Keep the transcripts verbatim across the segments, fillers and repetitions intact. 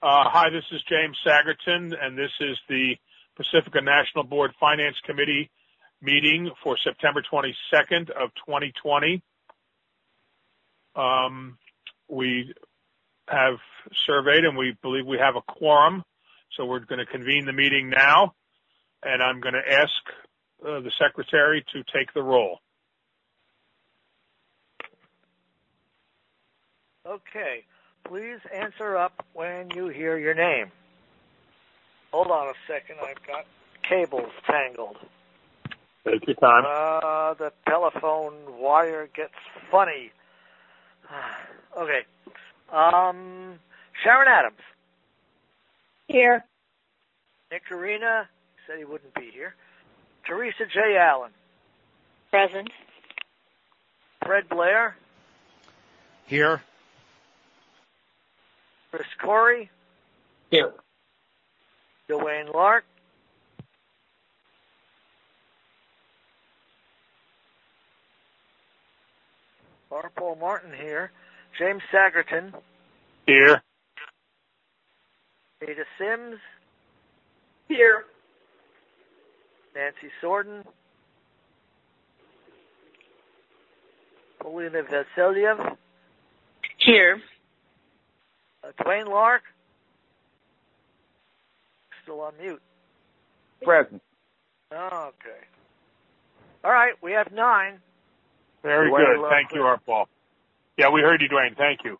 Uh, hi, this is James Sagerton, and this is the Pacifica National Board Finance Committee meeting for September twenty-second of twenty twenty. Um, we have surveyed, and we believe we have a quorum, so we're going to convene the meeting now, and I'm going to ask uh, the secretary to take the roll. Okay. Please answer up when you hear your name. Hold on a second. I've got cables tangled. Take your time. Uh, the telephone wire gets funny. Okay. Um, Sharon Adams. Here. Nick Arena said he wouldn't be here. Teresa J. Allen. Present. Fred Blair. Here. Chris Corey. Here. Dwayne Lark. R. Paul Martin here. James Sagerton. Here. Ada Sims. Here. Nancy Sorden. Polina Vasilyev. Here. Uh, Dwayne Lark. Still on mute. Present. Okay. All right, we have nine. Very Dwayne good. Lark. Thank you, Art Paul. Yeah, we heard you, Dwayne. Thank you.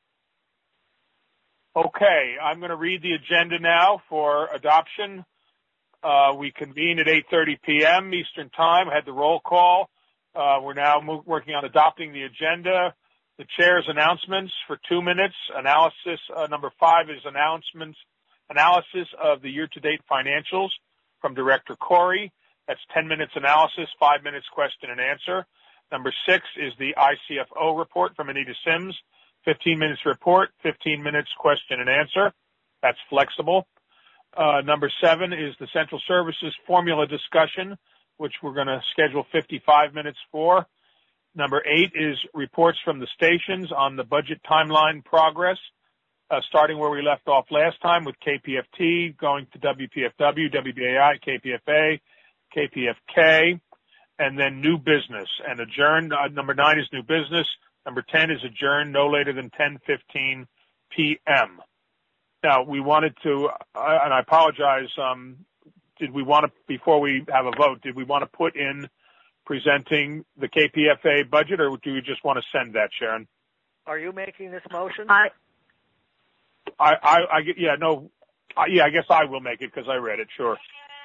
Okay, I'm going to read the agenda now for adoption. Uh, we convened at eight thirty p.m. Eastern Time, had the roll call. Uh, we're now mo- working on adopting the agenda. The chair's announcements for two minutes. Analysis, uh, number five is announcements, analysis of the year-to-date financials from Director Corey. That's ten minutes analysis, five minutes question and answer. Number six is the I C F O report from Anita Sims. fifteen minutes report, fifteen minutes question and answer. That's flexible. Uh, number seven is the Central Services formula discussion, which we're going to schedule fifty-five minutes for. Number eight is reports from the stations on the budget timeline progress, uh, starting where we left off last time with K P F T, going to W P F W, W B A I, K P F A, K P F K, and then new business. And adjourn, uh, number nine is new business. Number ten is adjourn no later than ten fifteen p.m. Now, we wanted to, uh, and I apologize, um, did we want to, before we have a vote, did we want to put in presenting the K P F A budget, or do we just want to send that, Sharon? Are you making this motion? I, I, I, I yeah, no, I, yeah, I guess I will make it because I read it, sure.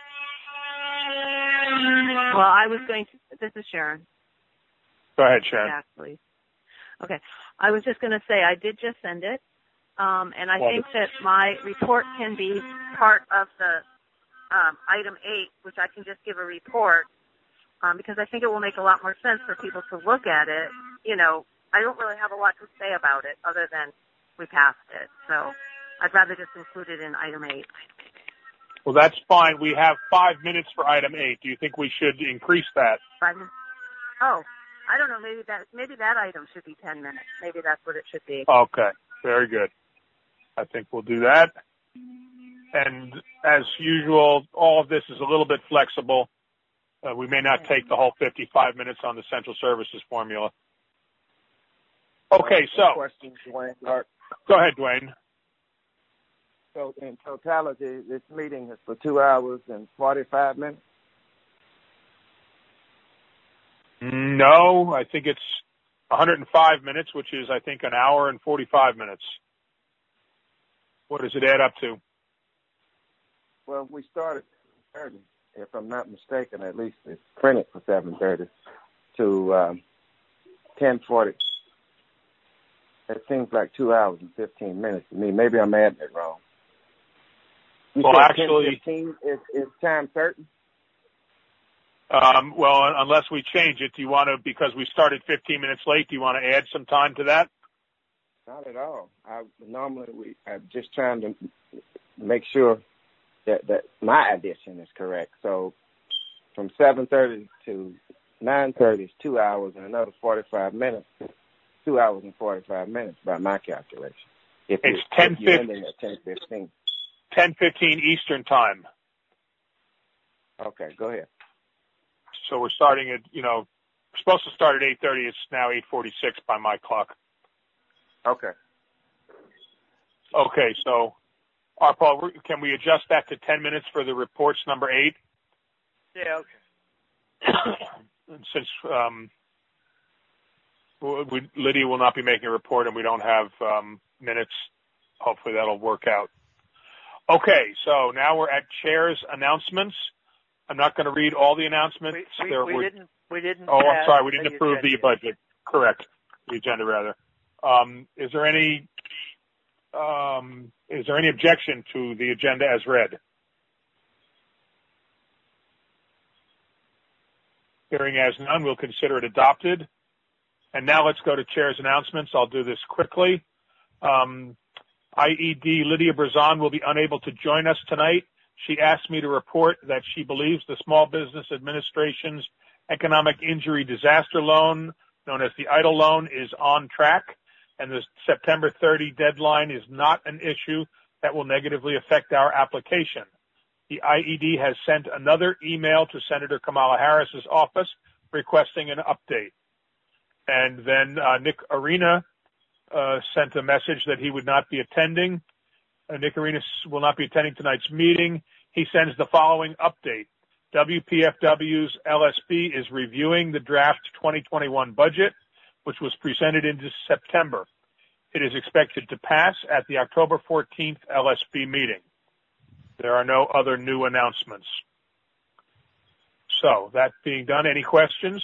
well, I was going to, this is Sharon. Go ahead, Sharon. Actually. Okay. I was just going to say I did just send it, um, and I think that my report can be part of the um, item eight, which I can just give a report, um, because I think it will make a lot more sense for people to look at it. You know, I don't really have a lot to say about it other than we passed it, so I'd rather just include it in item eight. Well, that's fine. We have five minutes for item eight. Do you think we should increase that? Five minutes? Oh, I don't know. Maybe that maybe that item should be ten minutes. Maybe that's what it should be. Okay, very good. I think we'll do that. And as usual, all of this is a little bit flexible. Uh, we may not take the whole fifty-five minutes on the Central Services formula. Okay, so Questions, Dwayne Lark. Go ahead, Dwayne. So in totality, this meeting is for two hours and forty-five minutes? No, I think it's one hundred five minutes, which is, I think, an hour and forty-five minutes. What does it add up to? Well, we started at thirty, if I'm not mistaken. At least it's printed for seven thirty to um, ten forty. It seems like two hours and fifteen minutes to me. Maybe I'm adding it wrong. You well, said actually, ten fifteen is, is time certain? Um, well, unless we change it, do you want to, because we started fifteen minutes late, do you want to add some time to that? Not at all. I normally we I'm just trying to make sure that, that my addition is correct. So from seven thirty to nine thirty is two hours and another forty-five minutes. Two hours and forty-five minutes by my calculation. If It's you, ten if you're fifteen. ending at ten fifteen. ten fifteen Eastern time. Okay, go ahead. So we're starting at, you know, we're supposed to start at eight thirty. It's now eight forty-six by my clock. Okay. Okay, so, uh, Paul, can we adjust that to ten minutes for the reports number eight? Yeah, okay. Since um, we, Lydia will not be making a report and we don't have um, minutes, hopefully that'll work out. Okay, so now we're at Chair's announcements. I'm not going to read all the announcements. We, we, there we were, didn't. We didn't. Oh, I'm sorry. We didn't the approve the budget. Correct. The agenda, rather. Um, is there any um, is there any objection to the agenda as read? Hearing as none, we'll consider it adopted. And now let's go to Chair's announcements. I'll do this quickly. Um, I E D Lydia Brazan will be unable to join us tonight. She asked me to report that she believes the Small Business Administration's Economic Injury Disaster Loan, known as the EIDL loan, is on track, and the September thirtieth deadline is not an issue that will negatively affect our application. The I E D has sent another email to Senator Kamala Harris's office requesting an update. And then uh, Nick Arena uh, sent a message that he would not be attending. Uh, Nick Arena will not be attending tonight's meeting. He sends the following update. W P F W's L S B is reviewing the draft twenty twenty-one budget, which was presented in September. It is expected to pass at the October fourteenth L S B meeting. There are no other new announcements. So, that being done, any questions?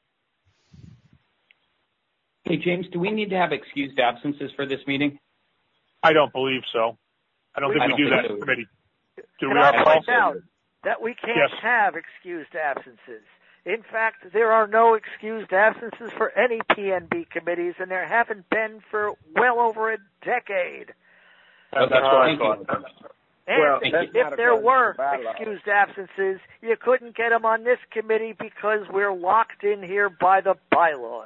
Hey, James, do we need to have excused absences for this meeting? I don't believe so. I don't think I we don't do think that so. in committee. Do Can we, I our point Paul? out that we can't Yes. have excused absences? In fact, there are no excused absences for any P N B committees, and there haven't been for well over a decade. That, that's what I Thank thought. you. And Well, that's if not there according to were the bylaws. excused absences, you couldn't get them on this committee because we're locked in here by the bylaws.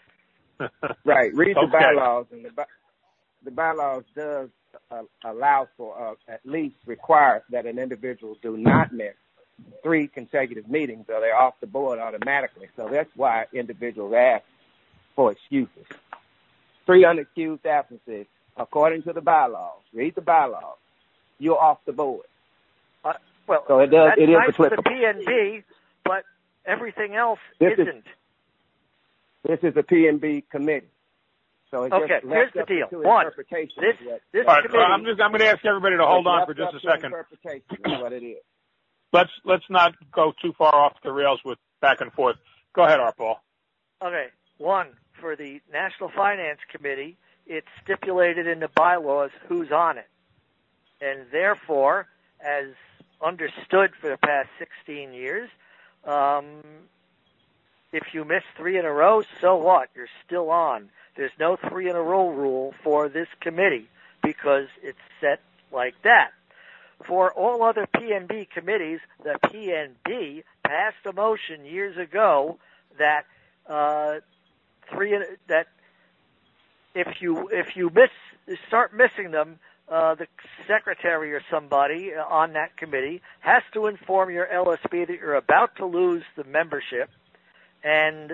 Right. Read the Okay. bylaws, and the, by, the bylaws does uh, allow for, uh, at least requires that an individual do not miss three consecutive meetings or they're off the board automatically. So that's why individuals ask for excuses. Three unexcused absences, according to the bylaws. Read the bylaws. You're off the board. Uh, well, So it does. that's It is nice for the applicable. P N B, but everything else This is- isn't. This is a P and B committee. So it Okay, just here's left the up deal. to One, interpretation this is what- this All right, committee. I'm just I'm going to ask everybody to hold it's on left for just up a to second. Interpretation is what it is. Let's let's not go too far off the rails with back and forth. Go ahead, Art Paul. Okay, one, for the National Finance Committee, it's stipulated in the bylaws who's on it. And therefore, as understood for the past sixteen years, um, if you miss three in a row, so what? You're still on. There's no three in a row rule for this committee because it's set like that. For all other P N B committees, the P N B passed a motion years ago that uh, three that if you if you miss start missing them, uh, the secretary or somebody on that committee has to inform your L S B that you're about to lose the membership, and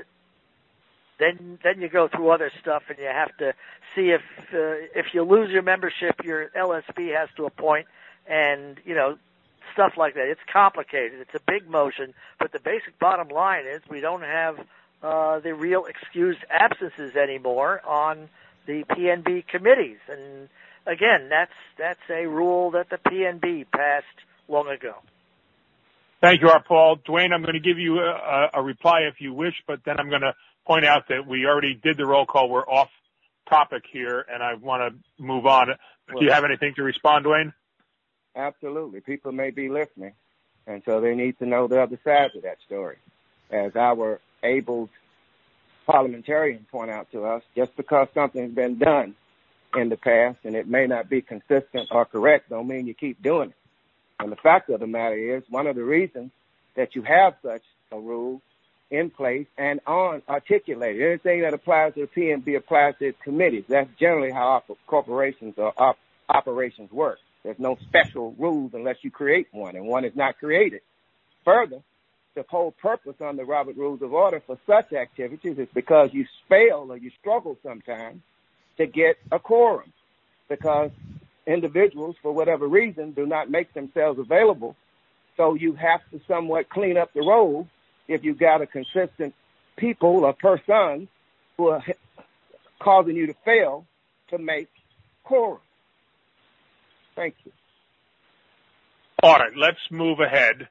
then then you go through other stuff and you have to see if uh, if you lose your membership, your L S B has to appoint. And, you know, stuff like that. It's complicated. It's a big motion. But the basic bottom line is we don't have uh, the real excused absences anymore on the P N B committees. And, again, that's that's a rule that the P N B passed long ago. Thank you, Art Paul. Dwayne, I'm going to give you a, a reply if you wish, but then I'm going to point out that we already did the roll call. We're off topic here, and I want to move on. Well, Do you have anything to respond, Dwayne? Absolutely. People may be listening, and so they need to know the other side of that story. As our able parliamentarian point out to us, just because something's been done in the past and it may not be consistent or correct don't mean you keep doing it. And the fact of the matter is, one of the reasons that you have such a rule in place and on articulated. Anything that applies to the P N B applies to its committees. That's generally how op- corporations or op- operations work. There's no special rules unless you create one, and one is not created. Further, the whole purpose on the Robert Rules of Order for such activities is because you fail or you struggle sometimes to get a quorum, because individuals, for whatever reason, do not make themselves available. So you have to somewhat clean up the road if you've got a consistent people or persons who are causing you to fail to make quorum. Thank you. All right, let's move ahead.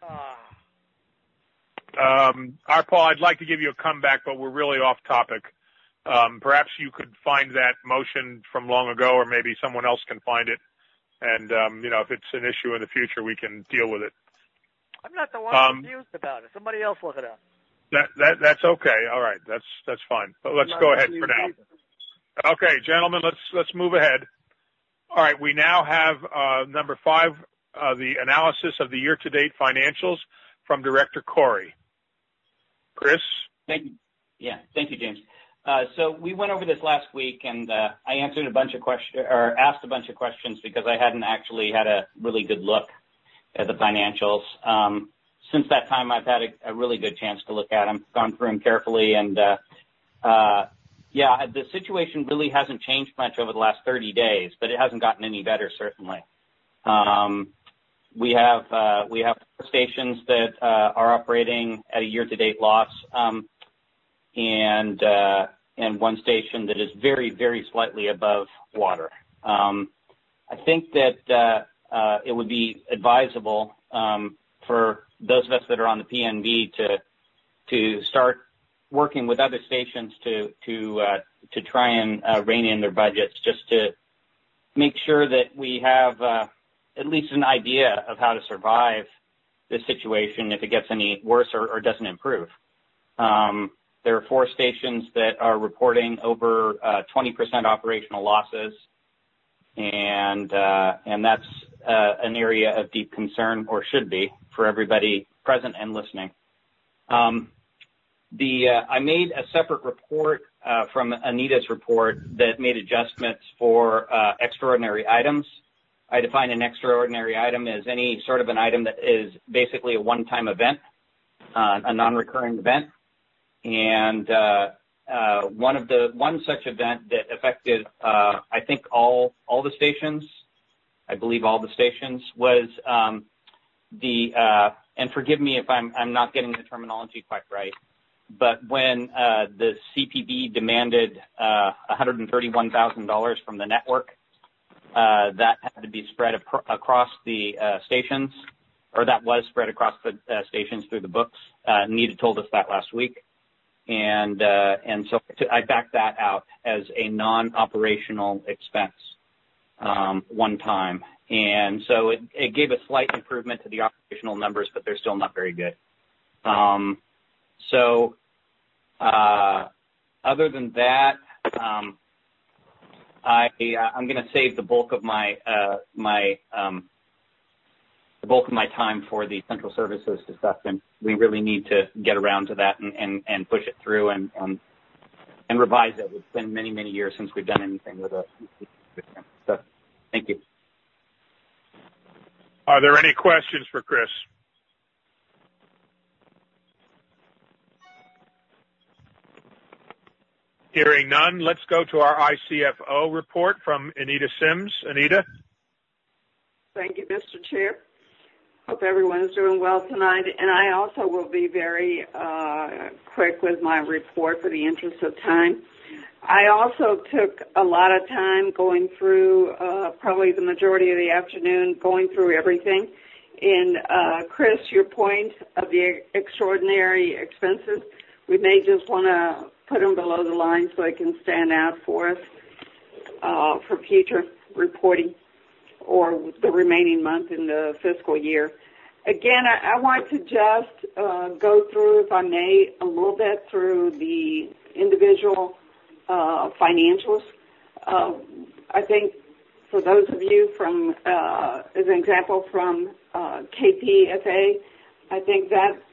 Um, Arpal, I'd like to give you a comeback, but we're really off topic. Um, perhaps you could find that motion from long ago, or maybe someone else can find it. And, um, you know, if it's an issue in the future, we can deal with it. I'm not the one Um, confused about it. Somebody else look it up. That, that, that's okay. All right. That's, that's fine. But let's go ahead for now. Okay, gentlemen, let's, let's move ahead. All right. We now have, uh, number five, uh, the analysis of the year-to-date financials from Director Corey. Chris? Thank you. Yeah. Thank you, James. Uh, so we went over this last week, and uh, I answered a bunch of questions, or asked a bunch of questions, because I hadn't actually had a really good look at the financials. Um, since that time, I've had a, a really good chance to look at them, gone through them carefully, and uh, uh, yeah, the situation really hasn't changed much over the last thirty days, but it hasn't gotten any better, certainly. Um, we have uh, we have stations that uh, are operating at a year-to-date loss. Um, and uh, and one station that is very, very slightly above water. Um, I think that uh, uh, it would be advisable um, for those of us that are on the P N B to to start working with other stations to to uh, to try and uh, rein in their budgets, just to make sure that we have uh, at least an idea of how to survive this situation if it gets any worse or, or doesn't improve. Um, There are four stations that are reporting over uh, twenty percent operational losses, and uh, and that's uh, an area of deep concern, or should be, for everybody present and listening. Um, the uh, I made a separate report uh, from Anita's report that made adjustments for uh, extraordinary items. I define an extraordinary item as any sort of an item that is basically a one-time event, uh, a non-recurring event. And uh, uh, one of the one such event that affected, uh, I think all all the stations, I believe all the stations, was um, the uh, and forgive me if I'm I'm not getting the terminology quite right, but when uh, the C P B demanded uh, one hundred thirty-one thousand dollars from the network, uh, that had to be spread ap- across the uh, stations, or that was spread across the uh, stations through the books. Uh, Nita told us that last week. And, uh, and so I backed that out as a non-operational expense, um, one time. And so it, it gave a slight improvement to the operational numbers, but they're still not very good. Um, so, uh, other than that, um, I, uh, I'm going to save the bulk of my, uh, my, um, the bulk of my time for the central services discussion. We really need to get around to that and, and, and push it through and, and, and revise it. It's been many, many years since we've done anything with it. So, thank you. Are there any questions for Chris? Hearing none, let's go to our I C F O report from Anita Sims. Anita? Thank you, Mister Chair. Hope everyone is doing well tonight. And I also will be very uh, quick with my report for the interest of time. I also took a lot of time going through, uh, probably the majority of the afternoon, going through everything. And uh, Chris, your point of the extraordinary expenses, we may just want to put them below the line so they can stand out for us uh, for future reporting, or the remaining month in the fiscal year. Again, I, I want to just uh, go through, if I may, a little bit through the individual uh, financials. Uh, I think for those of you from, uh, as an example, from uh, K P F A, I think that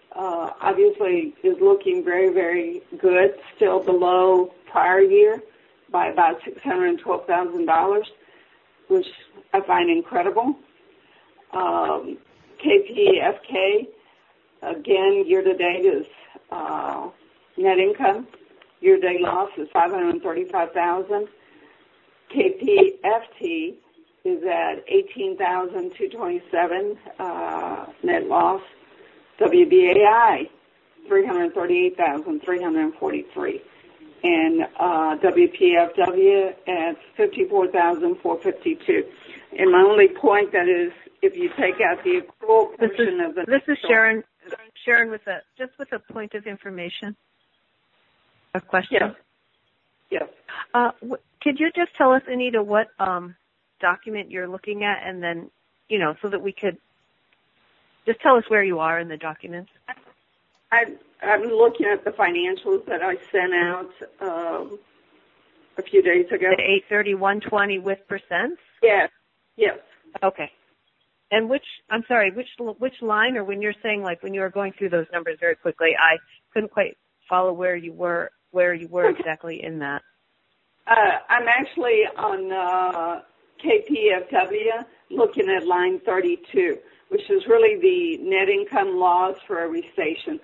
uh, obviously is looking very, very good, still below prior year by about six hundred twelve thousand dollars, which I find incredible. Um, K P F K, again, year-to-date is uh, net income. Year-to-date loss is five hundred thirty-five thousand dollars. K P F T is at eighteen thousand two hundred twenty-seven dollars uh, net loss. W B A I, three hundred thirty-eight thousand three hundred forty-three dollars. And uh, W P F W at fifty-four thousand four hundred fifty-two dollars. And my only point that is, if you take out the accrual This portion is, of the... this is Sharon, Sharon with a, just with a point of information, a question. Yes. Yes. Uh, w- could you just tell us, Anita, what um, document you're looking at, and then, you know, so that we could just tell us where you are in the documents. I, I'm looking at the financials that I sent out um, a few days ago. The eight thirty-one twenty with percents? Yes. Yes. Okay. And which, I'm sorry, which which line, or when you're saying, like, when you were going through those numbers very quickly, I couldn't quite follow where you were, where you were exactly in that. Uh, I'm actually on uh, K P F W looking at line thirty-two, which is really the net income loss for every station.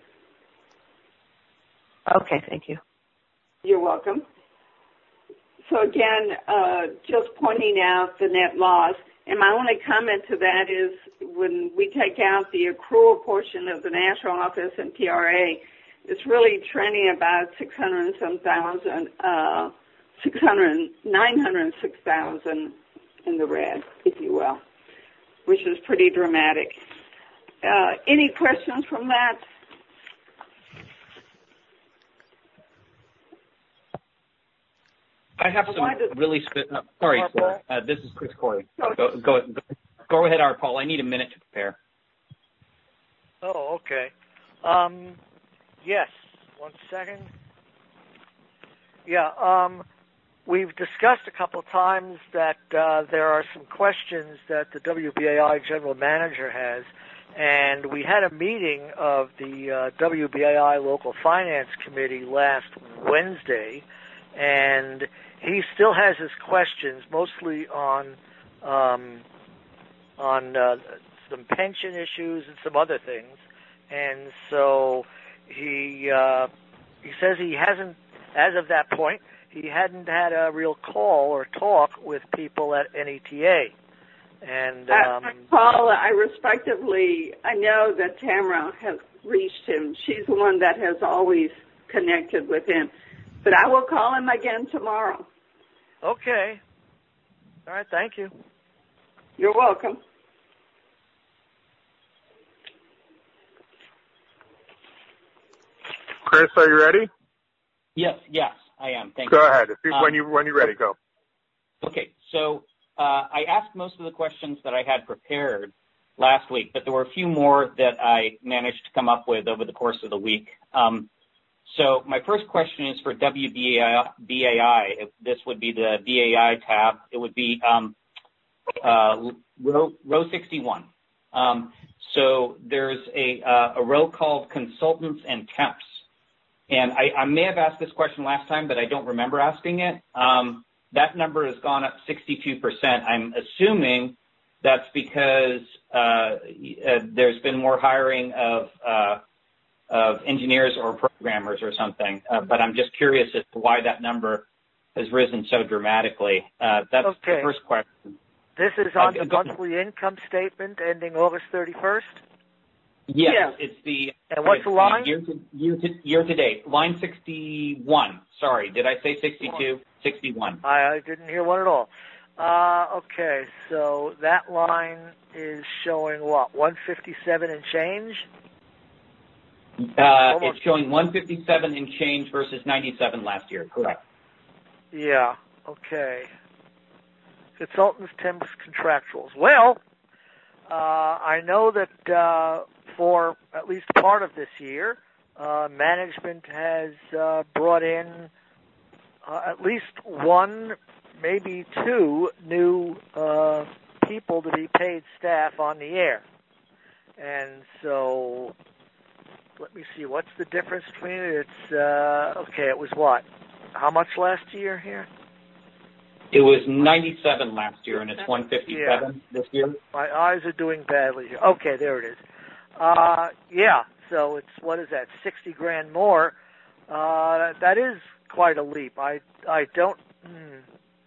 Okay, thank you. You're welcome. So again, uh, just pointing out the net loss. And my only comment to that is when we take out the accrual portion of the national office and P R A, it's really trending about six hundred and some thousand, uh, six hundred, nine hundred six thousand in the red, if you will, which is pretty dramatic. Uh, any questions from that? I have some really sp- uh, sorry, sir. Uh, this is Chris Corey. Go, go, go, go ahead, Art Paul. I need a minute to prepare. Oh, okay. Um, yes. One second. Yeah. Um, we've discussed a couple of times that uh, there are some questions that the W B A I general manager has, and we had a meeting of the uh, W B A I local finance committee last Wednesday, and he still has his questions, mostly on um, on uh, some pension issues and some other things. And so he uh, he says he hasn't, as of that point, he hadn't had a real call or talk with people at N E T A. And um, uh, Paul, I respectively, I know that Tamara has reached him. She's the one that has always connected with him. But I will call him again tomorrow. Okay. All right, thank you. You're welcome. Chris, are you ready? Yes, yes, I am. Thank go you. Go ahead. If you, um, when you when you're ready, go. Okay, so uh, I asked most of the questions that I had prepared last week, but there were a few more that I managed to come up with over the course of the week. Um, So my first question is for W B A I. This would be the B A I tab. It would be um, uh, row, row sixty-one. Um, so there's a, uh, a row called consultants and temps. And I, I may have asked this question last time, but I don't remember asking it. Um, that number has gone up sixty-two percent. I'm assuming that's because uh, uh, there's been more hiring of uh, of engineers or programmers or something, uh, but I'm just curious as to why that number has risen so dramatically. Uh, that's okay. the first question. This is on uh, the monthly income statement ending August thirty-first? Yes, yeah. it's the and what's it's the line? Year to, year, to, year to date, line sixty-one. Sorry, did I say sixty-two? sixty-one. I, I didn't hear one at all. Uh, okay, so that line is showing what, one fifty-seven and change? Uh, it's showing one fifty-seven and change versus ninety-seven last year. Correct. Yeah. Okay. Consultants, temps, contractuals. Well, uh, I know that uh, for at least part of this year, uh, management has uh, brought in uh, at least one, maybe two new uh, people to be paid staff on the air, and so let me see, what's the difference between it? It's, uh, okay, it was what? How much last year here? It was ninety-seven last year, and it's one fifty-seven yeah. this year. My eyes are doing badly here. Okay, there it is. Uh, yeah, so it's, what is that, sixty grand more. Uh, that is quite a leap. I, I don't, hmm.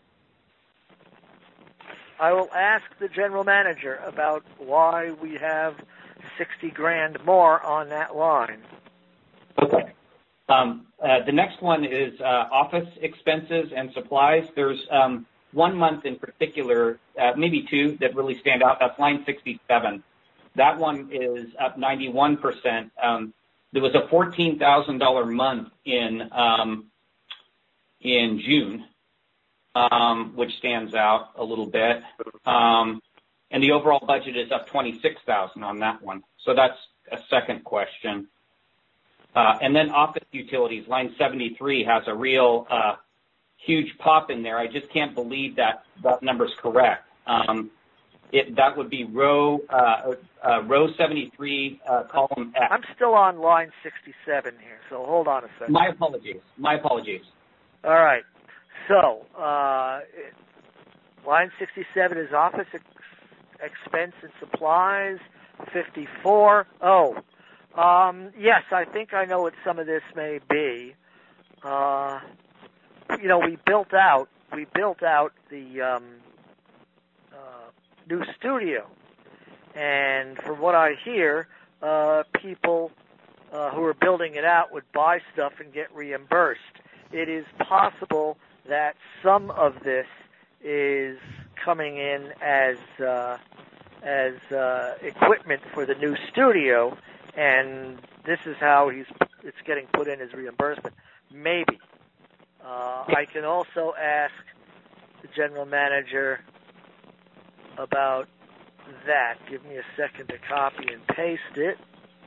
I will ask the general manager about why we have sixty grand more on that line. Okay. Um, uh, the next one is uh, office expenses and supplies. There's um, one month in particular, uh, maybe two, that really stand out. That's line sixty-seven. That one is up ninety-one percent. Um, there was a fourteen thousand dollars month in um, in June, um, which stands out a little bit. Um, and the overall budget is up twenty-six thousand dollars on that one. So that's a second question. Uh, and then office utilities, line seventy-three, has a real uh, huge pop in there. I just can't believe that that number's correct. Um, it, that would be row uh, uh, row seventy-three, uh, column X. I'm still on line sixty-seven here, so hold on a second. My apologies. My apologies. All right. So uh, line sixty-seven is office ex- expense and supplies. fifty-four. Oh. Um, yes, I think I know what some of this may be. Uh, you know, we built out, we built out the um, uh, new studio, and from what I hear, uh, people uh, who are building it out would buy stuff and get reimbursed. It is possible that some of this is coming in as uh, as uh, equipment for the new studio. And this is how he's it's getting put in as reimbursement. Maybe. Uh, I can also ask the general manager about that. Give me a second to copy and paste it.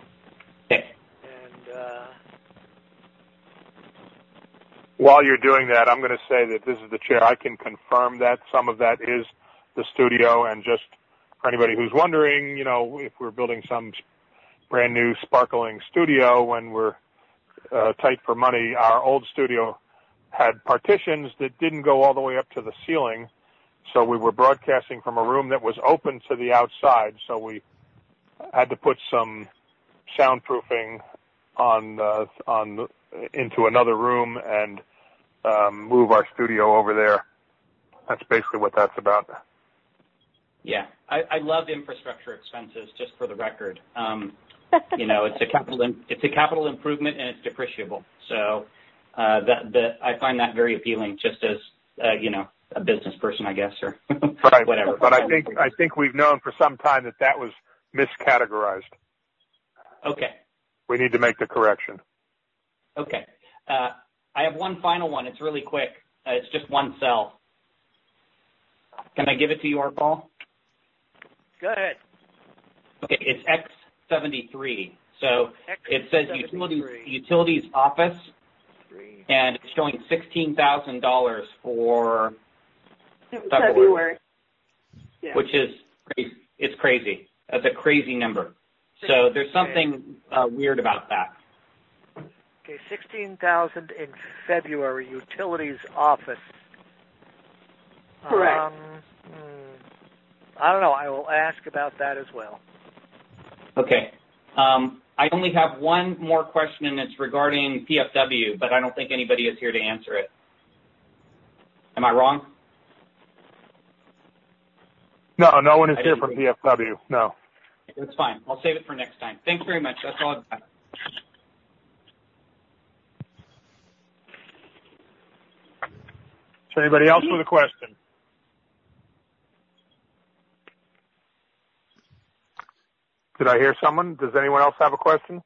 And uh, while you're doing that, I'm going to say that this is the chair. I can confirm that some of that is the studio. And just for anybody who's wondering, you know, if we're building some brand new sparkling studio when we're uh, tight for money, our old studio had partitions that didn't go all the way up to the ceiling, so we were broadcasting from a room that was open to the outside, so we had to put some soundproofing on uh, on into another room and um, move our studio over there. That's basically what that's about. Yeah, I, I love infrastructure expenses, just for the record. Um, you know, it's a capital it's a capital improvement and it's depreciable. So uh, that that I find that very appealing, just as uh, you know, a business person, I guess, or right. whatever. But I think I think we've known for some time that that was miscategorized. Okay. We need to make the correction. Okay. Uh, I have one final one. It's really quick. Uh, it's just one cell. Can I give it to you, or Paul? Go ahead. Okay, it's X seventy-three. So X it says utilities, utilities office, and it's showing sixteen thousand dollars for February, February yeah. which is crazy. It's crazy. That's a crazy number. So there's something uh, weird about that. Okay, sixteen thousand in February, utilities office. Correct. Um, hmm, I don't know. I will ask about that as well. Okay. Um, I only have one more question, and it's regarding P F W, but I don't think anybody is here to answer it. Am I wrong? No, no one is I here didn't from think- P F W. No. That's fine. I'll save it for next time. Thanks very much. That's all I've got. Is there anybody else with a question? Did I hear someone? Does anyone else have a question?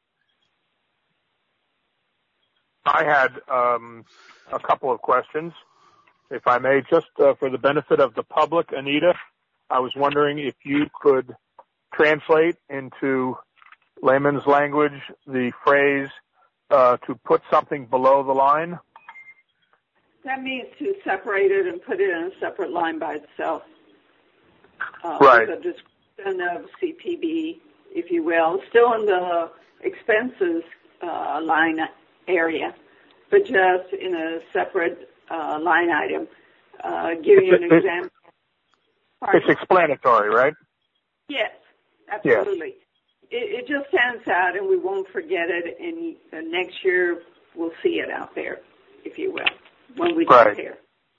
I had um, a couple of questions, if I may, just uh, for the benefit of the public. Anita, I was wondering if you could translate into layman's language the phrase uh, to put something below the line. That means to separate it and put it in a separate line by itself. Uh, Right. With a description of C P B if you will, still in the expenses uh, line area, but just in a separate uh, line item. Uh, give you an it's, example. Pardon? It's explanatory, right? Yes, absolutely. Yes. It, it just stands out, and we won't forget it, and uh, next year we'll see it out there, if you will, when we right. compare.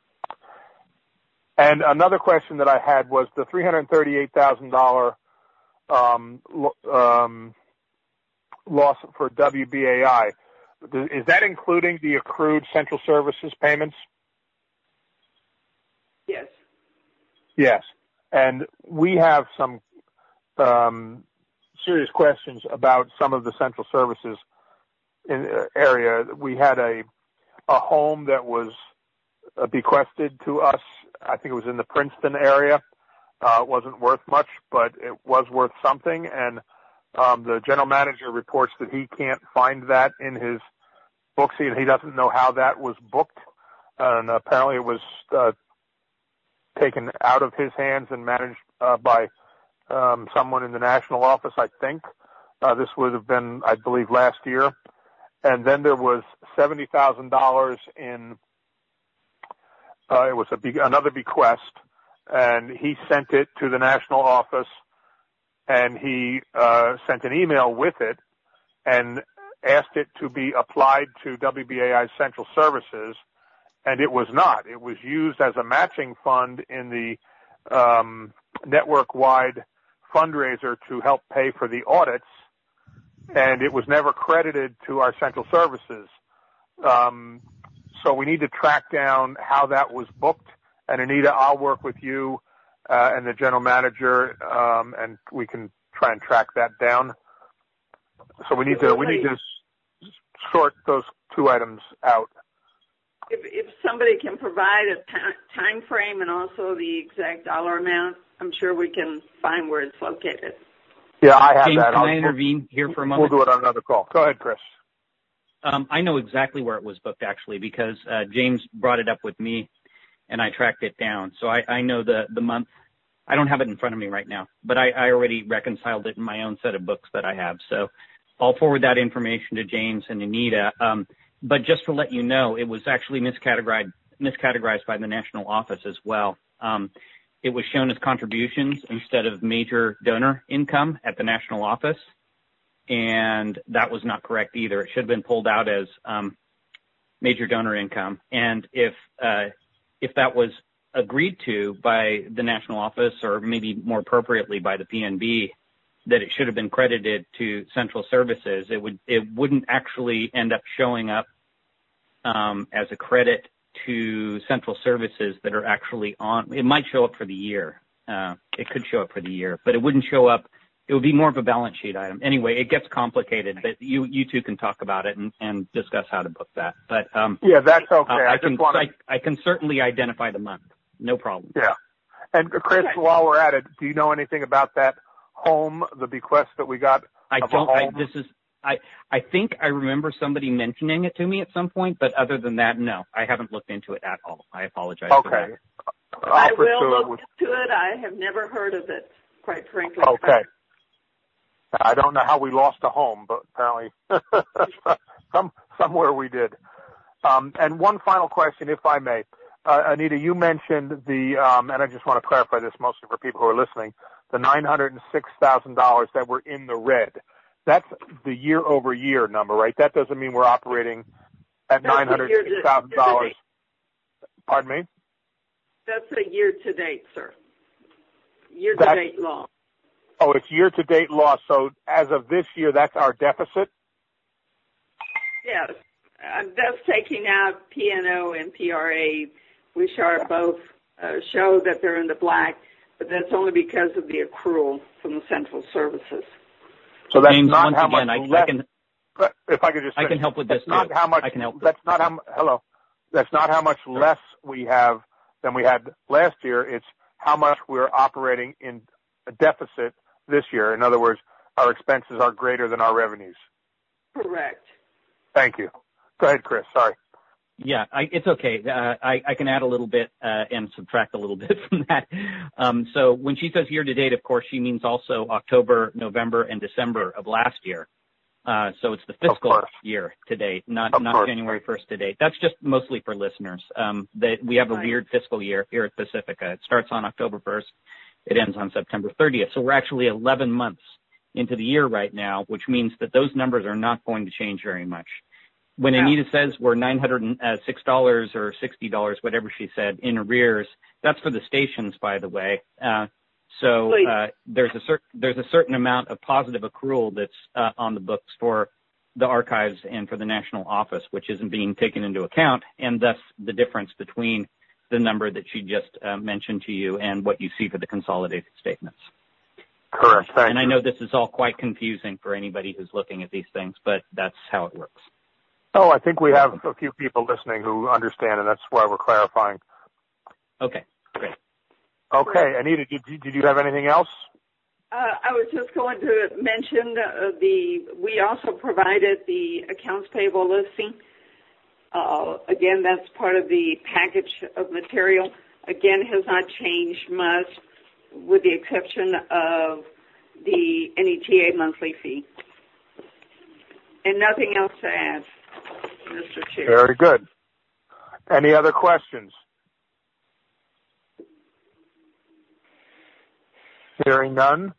And another question that I had was the three hundred thirty-eight thousand dollars um, um, loss for W B A I. Is that including the accrued central services payments? Yes. Yes. And we have some um, serious questions about some of the central services in uh, area. We had a a home that was uh, bequested to us. I think it was in the Princeton area. Uh, it wasn't worth much, but it was worth something. And um, the general manager reports that he can't find that in his books. He, he doesn't know how that was booked. And apparently it was uh, taken out of his hands and managed uh, by um, someone in the national office, I think. Uh, this would have been, I believe, last year. And then there was seventy thousand dollars in, uh, it was a be- another bequest, and he sent it to the national office, and he uh, sent an email with it and asked it to be applied to W B A I Central Services, and it was not. It was used as a matching fund in the um, network-wide fundraiser to help pay for the audits, and it was never credited to our central services. Um, so we need to track down how that was booked. And Anita, I'll work with you uh, and the general manager, um, and we can try and track that down. So we need to we need to sort those two items out. If, if somebody can provide a t- time frame and also the exact dollar amount, I'm sure we can find where it's located. Yeah, I have James, that. Can I'll, I intervene here for a moment? We'll do it on another call. Go ahead, Chris. Um, I know exactly where it was booked, actually, because uh, James brought it up with me, and I tracked it down. So I, I know the, the month. I don't have it in front of me right now, but I, I already reconciled it in my own set of books that I have. So I'll forward that information to James and Anita. Um, but just to let you know, it was actually miscategorized, miscategorized by the national office as well. Um, it was shown as contributions instead of major donor income at the national office, and that was not correct either. It should have been pulled out as um, major donor income. And if uh, if that was agreed to by the national office, or maybe more appropriately by the P N B, that it should have been credited to central services, it would it wouldn't actually end up showing up um, as a credit to central services that are actually on. It might show up for the year. Uh, it could show up for the year, but it wouldn't show up. It would be more of a balance sheet item. Anyway, it gets complicated, but you you two can talk about it and, and discuss how to book that. But um, yeah, that's okay. Uh, I, I, can wanna... I, I can certainly identify the month. No problem. Yeah. And Chris, while we're at it, do you know anything about that home, the bequest that we got? I don't. I, this is. I. I think I remember somebody mentioning it to me at some point, but other than that, no, I haven't looked into it at all. I apologize. Okay. For that. I will look with... into it. I have never heard of it, quite frankly. Okay. I don't know how we lost a home, but apparently some somewhere we did. Um, and one final question, if I may. Uh, Anita, you mentioned the, um, and I just want to clarify this mostly for people who are listening, the nine hundred six thousand dollars that were in the red. That's the year-over-year number, right? That doesn't mean we're operating at nine hundred six thousand dollars. Pardon me? That's a year-to-date, sir. Year-to-date loss. Oh, it's year-to-date loss. So as of this year, that's our deficit? Yes. Uh, that's taking out P and O and P R A, which are both uh, show that they're in the black, but that's only because of the accrual from the central services. So that's James, not once how again, much I, less. I can, if I could just, I can help with this. That's not too. how much. I can help. That's not how. Hello. That's not how much less we have than we had last year. It's how much we're operating in a deficit this year. In other words, our expenses are greater than our revenues. Correct. Thank you. Go ahead, Chris. Sorry. Yeah, I, it's okay. Uh, I, I can add a little bit uh, and subtract a little bit from that. Um, so when she says year to date, of course, she means also October, November, and December of last year. Uh, so it's the fiscal year to date, not Of not course. January first to date. That's just mostly for listeners. Um, that we have a Right. weird fiscal year here at Pacifica. It starts on October first. It ends on September thirtieth. So we're actually eleven months into the year right now, which means that those numbers are not going to change very much. When Yeah. Anita says we're nine hundred six dollars or sixty dollars, whatever she said, in arrears, that's for the stations, by the way. Uh, so uh, there's a cer- there's a certain amount of positive accrual that's uh, on the books for the archives and for the national office, which isn't being taken into account, and thus the difference between the number that she just uh, mentioned to you and what you see for the consolidated statements. Correct. Thank and you. I know this is all quite confusing for anybody who's looking at these things, but that's how it works. Oh, I think we have a few people listening who understand, and that's why we're clarifying. Okay, great. Okay, Anita, did you, did you have anything else? Uh, I was just going to mention uh, the, we also provided the accounts payable listing. Uh, again, that's part of the package of material. Again, has not changed much with the exception of the N E T A monthly fee. And nothing else to add, Mister Chair. Very good. Any other questions? Hearing none,